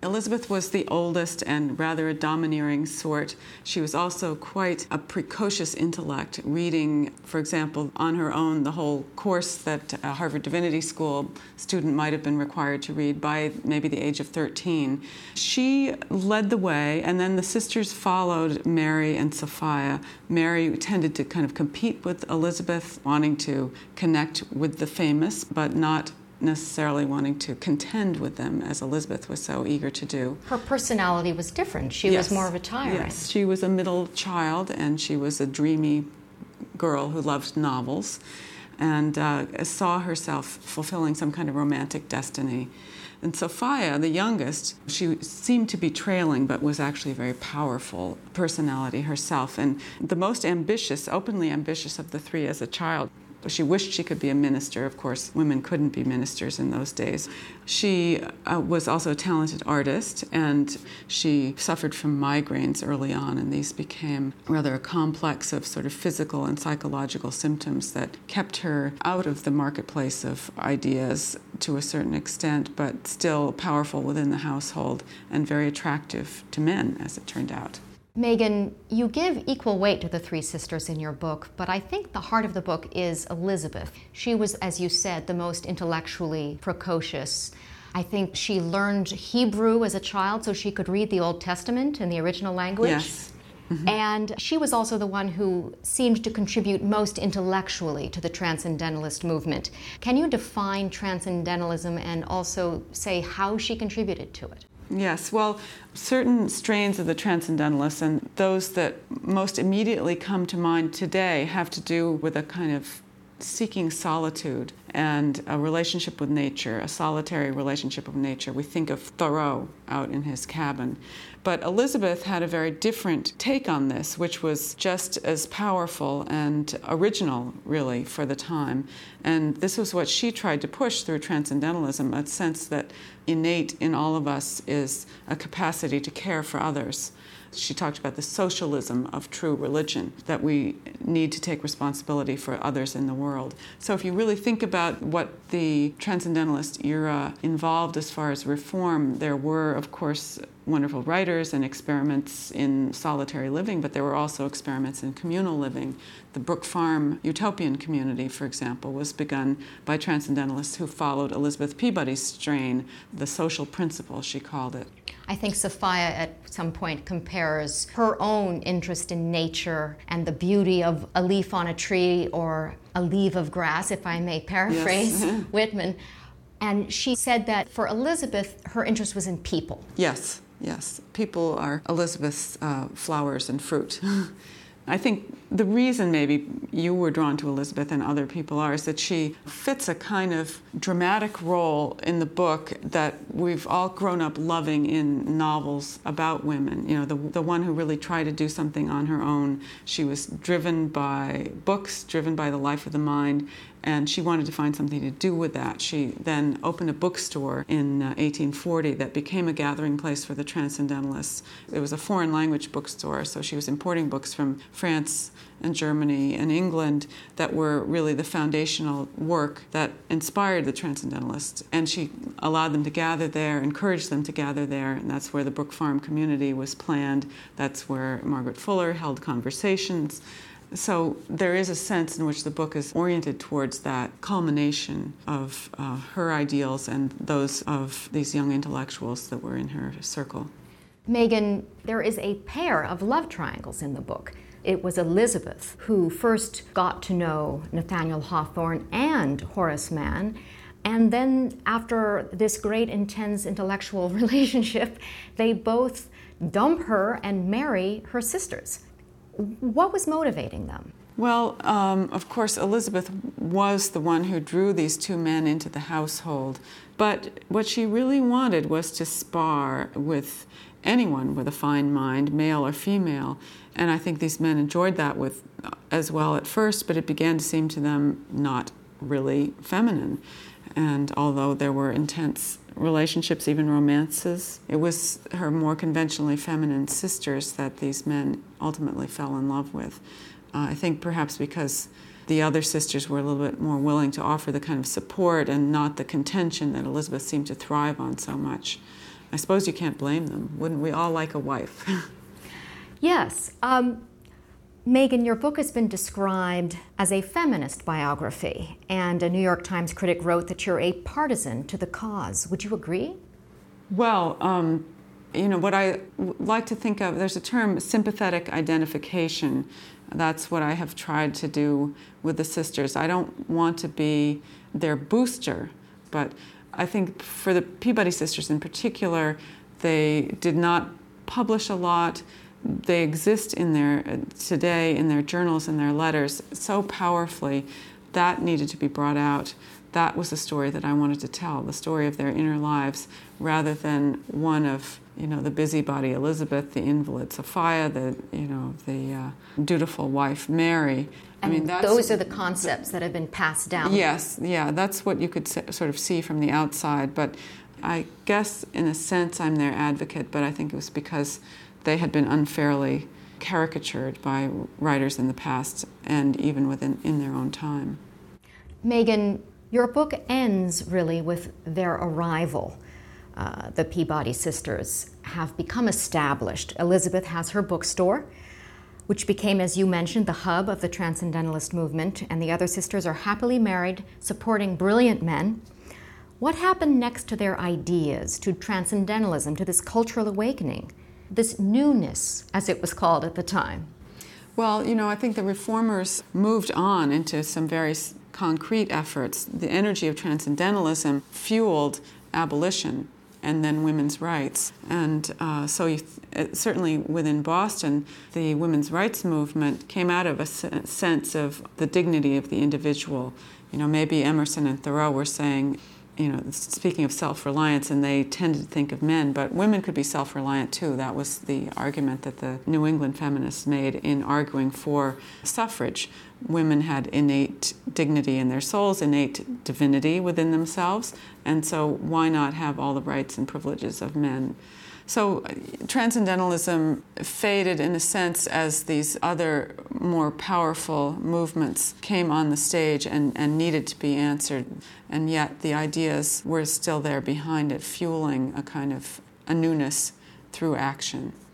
Elizabeth was the oldest and rather a domineering sort. She was also quite a precocious intellect, reading, for example, on her own the whole course that a Harvard Divinity School student might have been required to read by maybe the age of 13. She led the way, and then the sisters followed Mary and Sophia. Mary tended to kind of compete with Elizabeth, wanting to connect with the famous, but not necessarily wanting to contend with them, as Elizabeth was so eager to do. Her personality was different. She was more of a tyrant. Yes, she was a middle child, and she was a dreamy girl who loved novels and saw herself fulfilling some kind of romantic destiny. And Sophia, the youngest, she seemed to be trailing, but was actually a very powerful personality herself, and the most ambitious, openly ambitious of the three as a child. She wished she could be a minister. Of course, women couldn't be ministers in those days. She was also a talented artist, and she suffered from migraines early on, and these became rather a complex of sort of physical and psychological symptoms that kept her out of the marketplace of ideas to a certain extent, but still powerful within the household and very attractive to men, as it turned out. Megan, you give equal weight to the three sisters in your book, but I think the heart of the book is Elizabeth. She was, as you said, the most intellectually precocious. I think she learned Hebrew as a child so she could read the Old Testament in the original language. Yes. Mm-hmm. And she was also the one who seemed to contribute most intellectually to the Transcendentalist movement. Can you define Transcendentalism and also say how she contributed to it? Yes, well, certain strains of the Transcendentalists, and those that most immediately come to mind today, have to do with a kind of seeking solitude and a relationship with nature, a solitary relationship with nature. We think of Thoreau out in his cabin. But Elizabeth had a very different take on this, which was just as powerful and original, really, for the time. And this was what she tried to push through Transcendentalism, a sense that innate in all of us is a capacity to care for others. She talked about the socialism of true religion, that we need to take responsibility for others in the world. So if you really think about what the Transcendentalist era involved as far as reform, there were, of course, wonderful writers and experiments in solitary living, but there were also experiments in communal living. The Brook Farm Utopian Community, for example, was begun by Transcendentalists who followed Elizabeth Peabody's strain, the social principle, she called it. I think Sophia at some point compares her own interest in nature and the beauty of a leaf on a tree or a leaf of grass, if I may paraphrase Whitman. And she said that for Elizabeth, her interest was in people. Yes, yes. People are Elizabeth's flowers and fruit. I think the reason maybe you were drawn to Elizabeth and other people are is that she fits a kind of dramatic role in the book that we've all grown up loving in novels about women. You know, the one who really tried to do something on her own. She was driven by books, driven by the life of the mind, and she wanted to find something to do with that. She then opened a bookstore in 1840 that became a gathering place for the Transcendentalists. It was a foreign language bookstore, so she was importing books from France and Germany and England that were really the foundational work that inspired the Transcendentalists. And she allowed them to gather there, encouraged them to gather there, and that's where the Brook Farm community was planned. That's where Margaret Fuller held conversations. So there is a sense in which the book is oriented towards that culmination of her ideals and those of these young intellectuals that were in her circle. Megan, there is a pair of love triangles in the book. It was Elizabeth who first got to know Nathaniel Hawthorne and Horace Mann, and then after this great intense intellectual relationship, they both dump her and marry her sisters. What was motivating them? Well, of course, Elizabeth was the one who drew these two men into the household, but what she really wanted was to spar with anyone with a fine mind, male or female, and I think these men enjoyed that as well at first, but it began to seem to them not really feminine. And although there were intense relationships, even romances, it was her more conventionally feminine sisters that these men ultimately fell in love with. I think perhaps because the other sisters were a little bit more willing to offer the kind of support and not the contention that Elizabeth seemed to thrive on so much. I suppose you can't blame them. Wouldn't we all like a wife? Yes. Megan, your book has been described as a feminist biography, and a New York Times critic wrote that you're a partisan to the cause. Would you agree? Well, what I like to think of, there's a term, sympathetic identification. That's what I have tried to do with the sisters. I don't want to be their booster, but I think for the Peabody sisters in particular, they did not publish a lot. They exist today in their journals and their letters so powerfully. That needed to be brought out. That was the story that I wanted to tell, the story of their inner lives, rather than one of the busybody Elizabeth, the invalid Sophia, the dutiful wife Mary. And those are the concepts that have been passed down. Yes, yeah, that's what you could sort of see from the outside. But I guess in a sense I'm their advocate, but I think it was because they had been unfairly caricatured by writers in the past and even in their own time. Megan, your book ends really with their arrival. The Peabody sisters have become established. Elizabeth has her bookstore, which became, as you mentioned, the hub of the Transcendentalist movement, and the other sisters are happily married, supporting brilliant men. What happened next to their ideas, to Transcendentalism, to this cultural awakening? This newness, as it was called at the time? Well, I think the reformers moved on into some very concrete efforts. The energy of Transcendentalism fueled abolition and then women's rights. And certainly within Boston, the women's rights movement came out of a sense of the dignity of the individual. Maybe Emerson and Thoreau were saying, speaking of self-reliance, and they tended to think of men, but women could be self-reliant too. That was the argument that the New England feminists made in arguing for suffrage. Women had innate dignity in their souls, innate divinity within themselves, and so why not have all the rights and privileges of men? So Transcendentalism faded in a sense as these other more powerful movements came on the stage and needed to be answered, and yet the ideas were still there behind it, fueling a kind of a newness through action.